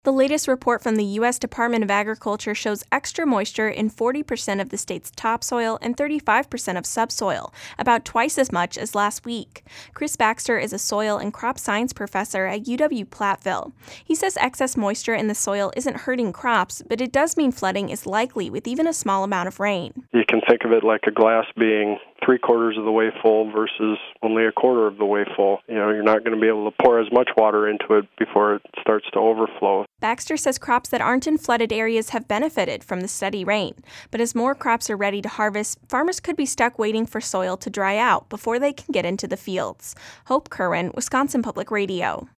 The latest report from the U.S. Department of Agriculture shows extra moisture in 40% of the state's topsoil and 35% of subsoil, about twice as much as last week. Chris Baxter is a soil and crop science professor at UW-Platteville. He says excess moisture in the soil isn't hurting crops, but it does mean flooding is likely with even a small amount of rain. You can think of it like a glass being 3/4 of the way full versus only 1/4 of the way full. You're not going to be able to pour as much water into it before it starts to overflow. Baxter says crops that aren't in flooded areas have benefited from the steady rain. But as more crops are ready to harvest, farmers could be stuck waiting for soil to dry out before they can get into the fields. Hope Kerwin, Wisconsin Public Radio.